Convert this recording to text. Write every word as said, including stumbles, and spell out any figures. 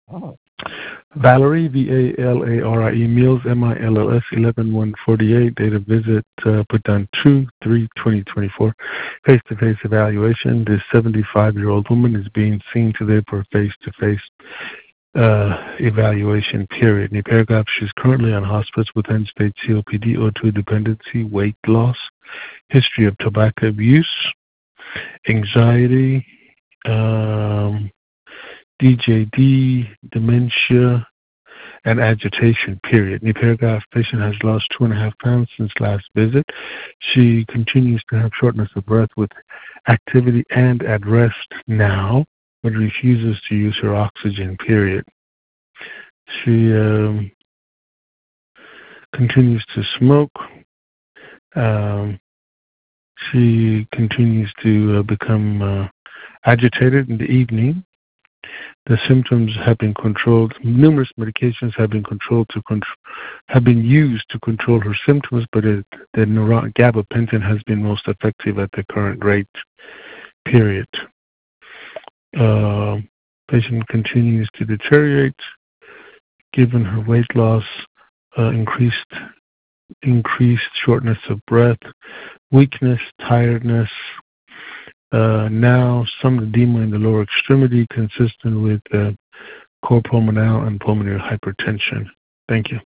Valerie, V A L A R I E, Mills, M I L L S, eleven one forty-eight, date of visit, uh, put down two three twenty twenty-four, face-to-face evaluation. This seventy-five-year-old woman is being seen today for face-to-face uh, evaluation, period. In the paragraph, she's currently on hospice with end-stage C O P D, O two dependency, weight loss, history of tobacco abuse, anxiety, um, D J D, dementia, and agitation, period. In the paragraph, patient has lost two and a half pounds since last visit. She continues to have shortness of breath with activity and at rest now, but refuses to use her oxygen, period. She um, continues to smoke. Um, she continues to uh, become uh, agitated in the evening. The symptoms have been controlled. Numerous medications have been controlled to control, have been used to control her symptoms, but it, the neuro- gabapentin has been most effective at the current rate. Period. Uh, patient continues to deteriorate, given her weight loss, uh, increased increased shortness of breath, weakness, tiredness. Uh, now, some edema in the lower extremity, consistent with uh, cor pulmonale and pulmonary hypertension. Thank you.